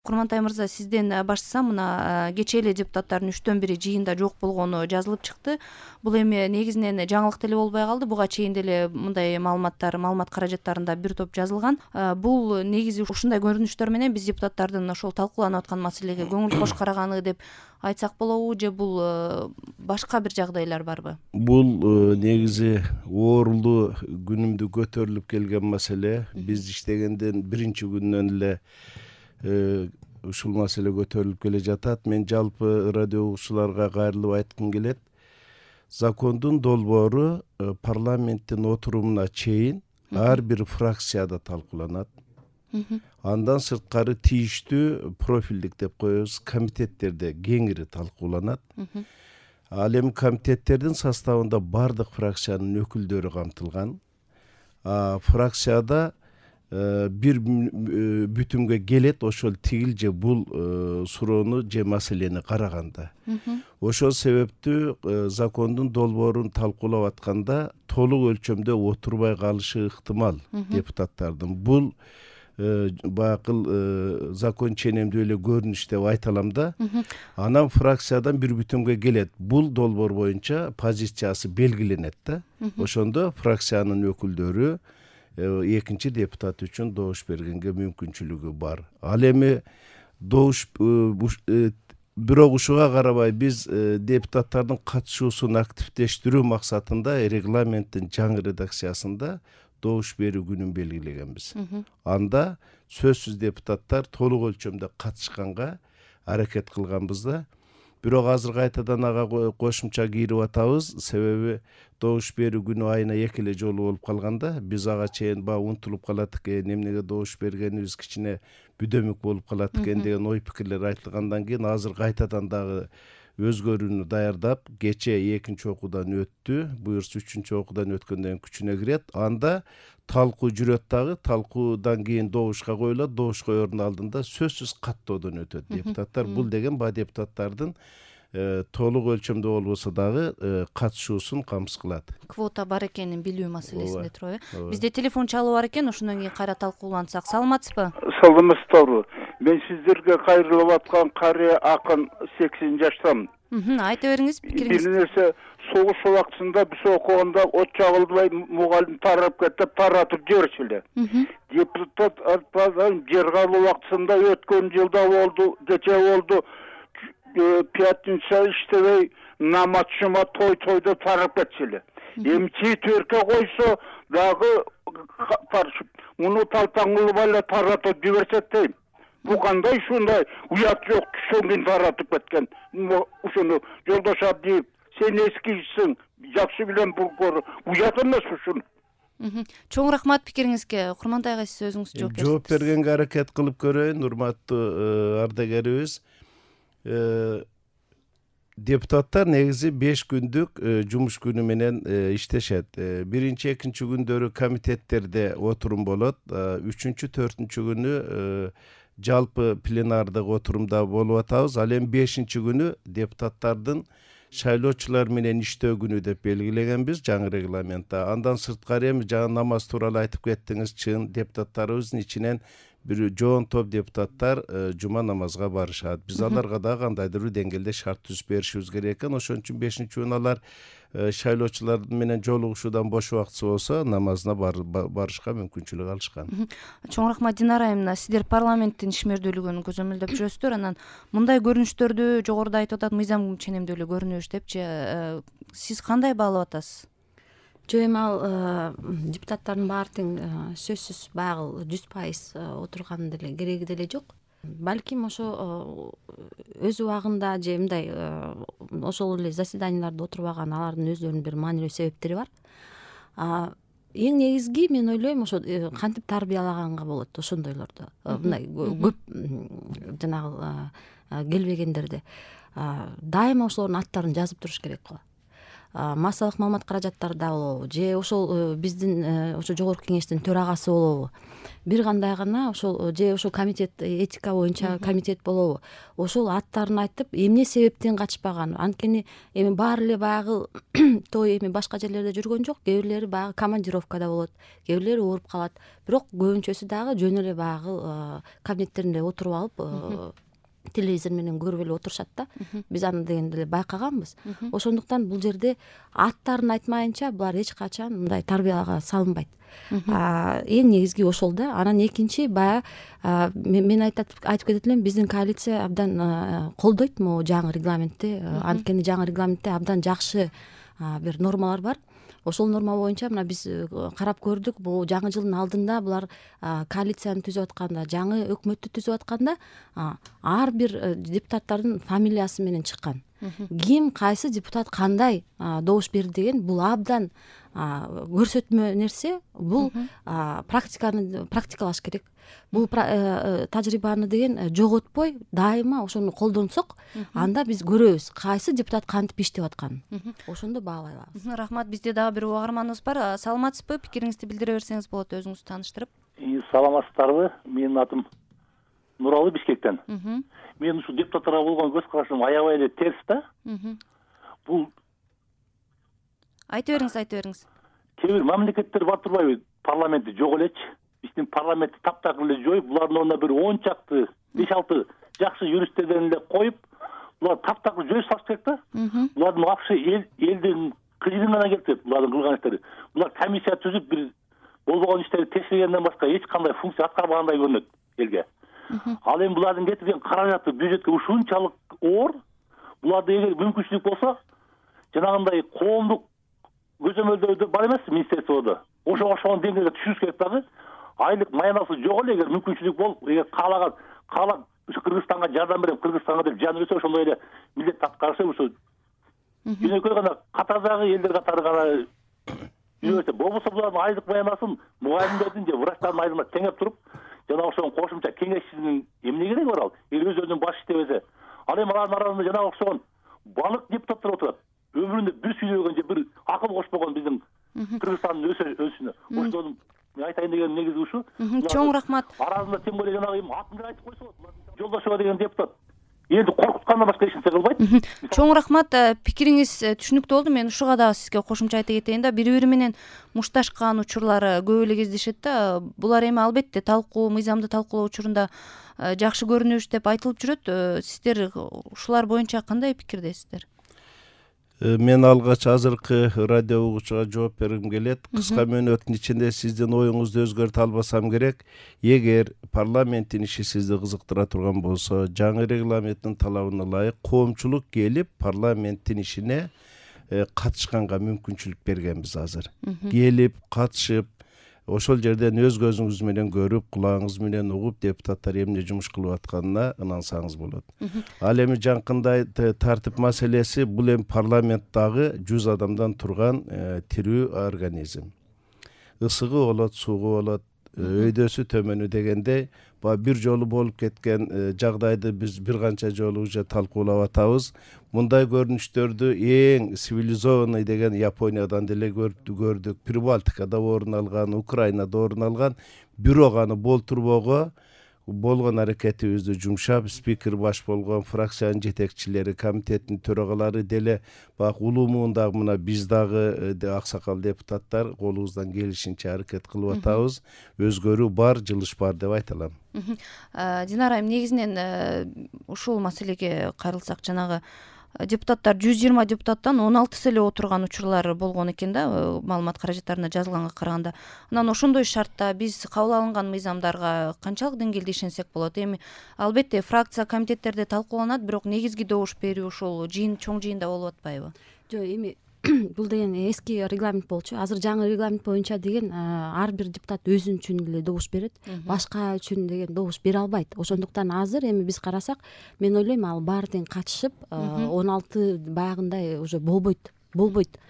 Курмантай мырза, сизден баштасам, мына кечээ эле депутаттардын 3/1 жыйында жок болгону жазылып чыкты. Бул эми негизинен жаңылык деле болбой калды. Буга чейин деле мындай маалымат каражаттарында бир топ жазылган. Бул негизи ушундай көрүнүштөр менен биз депутаттардын ошол талкууланып аткан маселеге көңүл кош караганы деп айтсак болобу, же бул башка бир жагдайлар барбы? Бул негизи оорулуу күнүмдү көтөрүлүп келген маселе. Биз иштегенден биринчи күндөн эле ушул маселе көтөрүлүп келе жатат. Мен жалпы радио угуучуларга кайрылып айткым келет. Закондун долбоору парламенттин отурумуна чейин ар бир фракцияда талкууланат. Андан сырткары тийиштүү профилдик деп коебуз комитеттерде кеңири талкууланат. Ал эми комитеттердин составында бардык фракциянын өкүлдөрү камтылган. Фракцияда бир бүтүмгө келет, ошол тигил же бул суроону же маселени караганда. Ошол себептүү закондун долбоорун талкуулап атканда толук өлчөмдө отурбай калышы ыктымал депутаттардын. Бул бакыл закон ченемдүү эле көрүнүш деп айта алам да. Анан фракциядан бир бүтүмгө келет. Бул долбоор боюнча позициясы белгиленет да. Ошондо фракциянын өкүлдөрү экинчи депутат үчүн добуш бергенге мүмкүнчүлүгү бар. Ал эми добуш бирок ушуга карабай биз депутаттардын катышуусун активдештирүү максатында регламенттин жаңы редакциясында добуш берүү күнүн белгилегенбиз. Анда сөзсүз депутаттар толук өлчөмдө катышканга аракет кылганбыз да. Бирок азыр кайтадан ага кошумча кирип атабыз. Себеби добуш берүү күнү айына 2 эле жолу болуп калганда, биз ага чейин унутулуп калат экен, эмнеге добуш бергенибиз кичине бүдөмүк болуп калат экен деген ой пикирлер айтылгандан кийин азыр кайтадан дагы өзгөрүүнү даярдап, кечээ 2-нчи окуудан өттү, буюрса 3-нчи окуудан өткөндөн күчүнө кирет. Анда талкуу жүрөт дагы, талкуудан кийин добушка коюлат, добуш коердун алдында сөзсүз каттоодон өтөт депутаттар. Бул деген депутаттардын толук өлчөмдө болбосо дагы катышуусун камсыз кылат. Квота бар экенин билүү маселесинде туруп, Бизде телефон чалуу бар экен, ошондон кийин кайра талкуулансак. Саламатсызбы? Саламатсызбы. Мен сиздерге кайрылып аткан карыя акын 80 жаштамын. Айта бериңиз пикириңизди. Бир нерсе согуш убактысында биз окуганда от жагылбай мугалим тарап кетип таратып жиберчү эле. Депутат жер калуу убактысында өткөн жылда болду, кечээ болду. Пятница иштебей намаз жума тойдо тарап кетчү эле. Эми четверке койсо дагы муну талпаң кылып эле таратып жиберсек дейм. Бу кандай ушундай уят жок, түшөн кийин таратып кеткен. Ушуну Жолдош Абдиев, сен эскичисиң, жакшы билем бул уят эмес ушуну. Чоң рахмат пикириңизге. Курмантайга сиз өзүңүз жооп бериңиз. Жооп бергенге аракет кылып көрөйүн, урматтуу ардагерибиз. Депутаттар негизи 5 күндүк жумуш күнү менен иштешет. Биринчи, экинчи күндөрү комитеттерде отурум болот. 3-чү, 4-чү күнү жалпы пленардык отурумда болуп атабыз. Ал эми 5-чи күнү депутаттардын шайлоочулар менен иштөө күнү деп белгилегенбиз жаңы регламентте. Андан сырткары эми жаңы намаз тууралуу айтып кеттиңиз, чын депутаттарыбыздын ичинен бир жоон топ депутаттар жума намазга барышат. Биз аларга да кандайдыр бир деңгээлде шарт түзүп беришибиз керек экен. Ошон үчүн 5-чи күнү алар шайлоочулар менен жолугушуудан бош убактысы болсо намазына барышка мүмкүнчүлүк алышкан. Чоң рахмат Динара айымына. Сиздер парламенттин ишмердүүлүгүн көзөмөлдөп жүрөсүздөр. Анан мындай көрүнүштөрдү жогоруда айтып атат, мыйзам ченемдүүлүк көрүнүш депчи. Сиз кандай баалап атасыз? Жок, эми ал депутаттардын баары тең сөзсүз баягы 100% отурган деле кереги деле жок. Балким ошо өз убагында же мындай ошол эле заседанияларда отурбаган алардын өздөрүнүн бир маанилүү себептери бар. Эң негизги мен ойлойм ошо кантип тарбиялаганга болот ошондойлорду. Мындай көп жанагы келбегендерди дайыма ошолордун аттарын жазып туруш керек го. массалык маалымат каражаттарда болобу же ошол биздин ошо жогорку кеңештин төрагасы болобу, бир кандай гана ошол же ошол комитет, этика боюнча комитет болобу, ошол аттарын айтып эмне себептен качпаган. Анткени эми баары эле баягы той эми башка жерлерде жүргөн жок, кээ бирлери баягы командировкада болот, кээ бирлери ооруп калат, бирок көбүнчөсү дагы жөн эле баягы кабинеттеринде отуруп алып телевизор менен көрүп эле отурушат да. Биз аны дегенде эле байкаганбыз. Ошондуктан бул жерде аттарын айтмайынча булар эч качан мындай тарбияга салынбайт. Эң негизги ошол да. Анан экинчи баягы мен айтып кетет элем, биздин коалиция абдан колдойт могу жаңы регламентти. Анткени жаңы регламентте абдан жакшы бир нормалар бар. Ошол норма боюнча мына биз карап көрдүк, бул жаңы жылдын алдында булар коалицияны түзүп атканда, жаңы өкмөттү түзүп атканда ар бир депутаттардын фамилиясы менен чыккан. Ким кайсы депутат кандай добуш берди деген бул абдан көрсөтмө нерсе. Бул практикалаш керек. Бул тажрыйбаны деген жоготпой дайыма ошону колдонсок, анда биз көрөбүз кайсы депутат кантип иштеп атканын. Ошондо баалай алабыз. Рахмат. Бизде дагы бир угарманыбыз бар. Саламатсызбы? Пикириңизди билдире берсеңиз болот, өзүңүздү тааныштырып. Саламатсыздарбы? Менин атым Нуралы, Бишкектен. Мен ушу депутаттарга болгон көз карашым аябай эле терс да. Бул айта бериңиз. Кээ бир мамлекеттер бар турбайбы, парламентти жок элечи. Биздин парламентти таптакыр эле жоюп, булардын ордуна бир 10 чакты, 5-6 жакшы юристтерден эле коюп, булар таптакыр жоюп салыш керек да. Булардын вообще элдин кыйрыгына келтирип, булардын кылган иштери. Булар комиссия түзүп, бир болбогон иштерди текшергенден башка эч кандай функция аткарбагандай көрүнөт элге. Ал эми булардын кетирген каражаты бюджетке ушунчалык оор. Буларда эгер мүмкүнчүлүк болсо, жанагындай коомдук көзөмөлдөрдө бар эмес министерстводо. Ошого ошол деңгээлге түшүрүш керек дагы. Айлык маянасы жок эле, эгер мүмкүнчүлүк болуп, эгер каалаган Кыргызстанга жардам берем, Кыргызстанга деп жан берсе, ошондой эле милдет аткарышы ушу. Жөнөкөй гана катардагы элдер катары гана жүрөсө, болбосо булардын айлык маянасын мугалимдердин же врачтардын айлыгына теңеп туруп, жана ошонун кошумча кеңешчинин эмне кереги бар ал? Эгер өзүнүн баш иштебесе, ал эми алардын арасында жана окшогон балык депутаттар отурат. Өмүрүндө бир сүйлөгөн же бир акыл кошпогон биздин Кыргызстандын өсүнө. Ошону айтайын деген негизи ушу. Чоң рахмат. Арасында тем более жанагы атын айтып койсо, Жолдошова деген депутат элди коркуткандан башка эч нерсе кылбайт. Чоң рахмат. Пикириңиз түшүнүктүү болду. Мен ушуга дагы сизге кошумча айта кетейин да. Бири-бири менен мушташкан учурлары көп эле кездешет да. Булар эми албетте мыйзамды талкуулоо учурунда жакшы көрүнүш деп айтылып жүрөт. Сиздер ушулар боюнча кандай пикирдесиздер? Мен алгач азыркы радио угуучуга жооп бергим келет. Кыска мөөнөттүн ичинде сиздин оюңузду өзгөртө албасам керек. Эгер парламенттин иши сизди кызыктыра турган болсо, жаңы регламенттин талабына ылайык коомчулук келип парламенттин ишине катышканга мүмкүнчүлүк бергенбиз азыр. Келип, катышып, ошол жерден өз көзүңүз менен көрүп, кулагыңыз менен угуп, депутаттар эмне жумуш кылып атканына ынансаңыз болот. Ал эми жакындай тартип маселеси, бул эми парламенттагы 100 адамдан турган тирүү организм. Ысыгы болот, суугу болот, өйдөсү төмөнү дегендей, бир жолу болуп кеткен жагдайды биз бир канча жолу уже талкуулап атабыз. Мындай көрүнүштөрдү эң цивилизованный деген Япониядан деле көрдүк, Прибалтикада орун алган, Украинада орун алган, бирок аны болтурбоого болгон аракетибизди жумшап, спикер баш болгон фракциянын жетекчилери, комитеттин төрагалары деле бак улуу муундагы мына биз дагы аксакал депутаттар колубуздан келишинче аракет кылып атабыз. Өзгөрүү бар, жылыш бар деп айта алам. Динара айым, негизинен ушул маселеге кайрылсак, жанагы депутаттар 120 депутаттан 16 эле отурган учурлар болгон экен да, маалымат каражаттарына жазылганга караганда. Анан ошондой шартта биз кабыл алынган мыйзамдарга канчалык деңгээлде ишенсек болот? Эми албетте фракция, комитеттерде талкууланат, бирок негизги добуш берүү ошол чоң жыйында болуп атпайбы? Жок, эми бул деген эски регламент болчу. Азыр жаңы регламент боюнча деген ар бир депутат өзүн үчүн эле добуш берет, башка үчүн деген добуш бере албайт. Ошондуктан азыр эми биз карасак, мен ойлойм ал баары тең катышып 16 баягындай уже болбойт.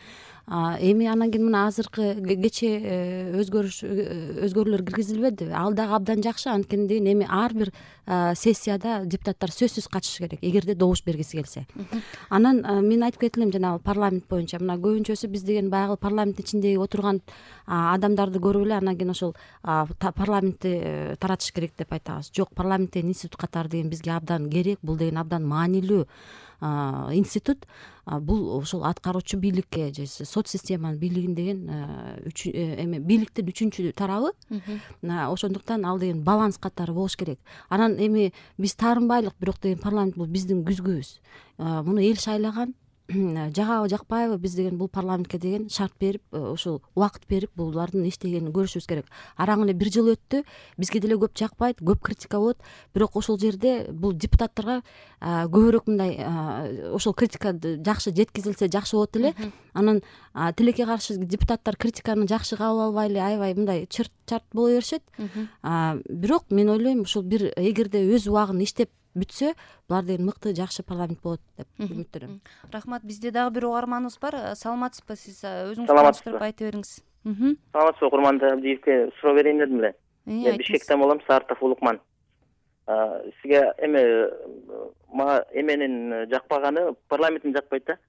Эми анан кийин мына азыркы кечээ өзгөрүүлөр киргизилбедиби, ал дагы абдан жакшы. Анткени деген эми ар бир сессияда депутаттар сөзсүз катышыш керек, эгерде добуш бергиси келсе. Анан мен айтып кетти элем жанагы парламент боюнча. Мына көбүнчөсү биз деген баягы парламенттин ичиндеги отурган адамдарды көрүп эле анан кийин ошол парламентти таратыш керек деп айтабыз. Жок, парламент деген институт катары деген бизге абдан керек. Бул деген абдан маанилүү институт. Бул ошол аткаруучу бийликке же сот системанын бийлигин деген бийликтин үчүнчү тарабы. Ошондуктан ал деген баланс катары болуш керек. Анан эми биз таарынбайлык, бирок деген парламент бул биздин күзгүбүз. Муну эл шайлаган. Жагабы жакпайбы, биз деген бул парламентке деген шарт берип, ошол убакыт берип булардын иштегенин көрүшүбүз керек. Араң эле 1 жыл өттү, бизге деле көп жакпайт, көп критика болот, бирок ошол жерде бул депутаттарга көбүрөөк мындай ошол критика жакшы жеткизилсе жакшы болот эле. Анан тилекке каршы депутаттар критиканы жакшы кабыл албай эле аябай мындай чарт боло беришет. Бирок мен ойлойм, ушул бир эгерде өз убагын иштеп бүтсө, булар деген мыкты жакшы парламент болот деп үмүттөнөм. Рахмат. Бизде дагы бир угарманыбыз бар. Саламатсызбы? Сиз өзүңүз тааныштырып айтып бериңиз. Саламатсызбы, Курманбек Абдиевке суроо берейин дедим эле. Мен Бишкектен болом, Саартов Улукман. Сизге мага эменин жакпаганы парламенттин жакпайт да.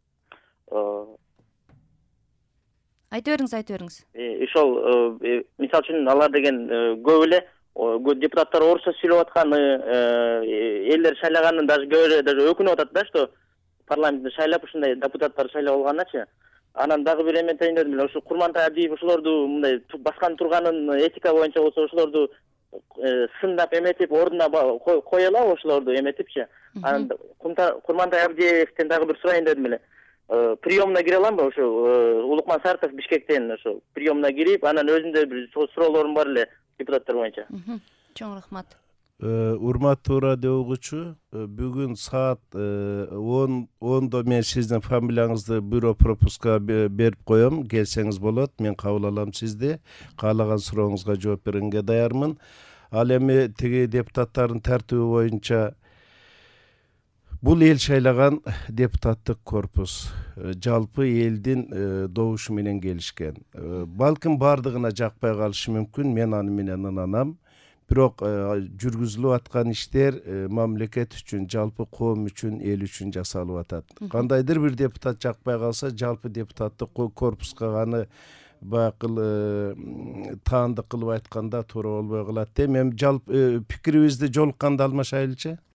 Айтып бериңиз. Ошол мисалы үчүн алар деген көп эле депутаттар орусча сүйлөп атканы, элдер шайлаганын даже өкүнүп атат да, что парламентти шайлап ушундай депутаттарды шайлап алганычы. Анан дагы бир эме айтайын дедим эле, ошо Курмантай Абдиев ошолорду мындай баскан турганын этика боюнча болсо ошолорду сындап эметип ордуна коелабы, ошолорду эметипчи. Анан Курмантай Абдиевден дагы бир сурайын дедим эле. Приемна кире аламбы? Ошо Улукман Сартов Бишкектен ошо приемна кирип, анан өзүндө бир суроолорум бар эле депутаттар боюнча. Чоң рахмат. Урматтуу радио угуучу, бүгүн саат 10:00 мен сиздин фамилияңызды бюро пропуска берип коем. Келсеңиз болот. Мен кабыл алам сизди. Каалаган сурооңузга жооп бергенге даярмын. Ал эми тиги депутаттардын тартиби боюнча бул эл шайлаган депутаттык корпус. Жалпы элдин добушу менен келишкен. Балким бардыгына жакпай калышы мүмкүн. Мен аны менен ынанам. Бирок жүргүзүлүп аткан иштер мамлекет үчүн, жалпы коом үчүн, эл үчүн жасалып атат. Кандайдыр бир депутат жакпай калса, жалпы депутаттык корпуска аны баягы таандык кылып айтканда туура болбой калат. Эми жалпы пикирибизди жолукканда алмашайлычы?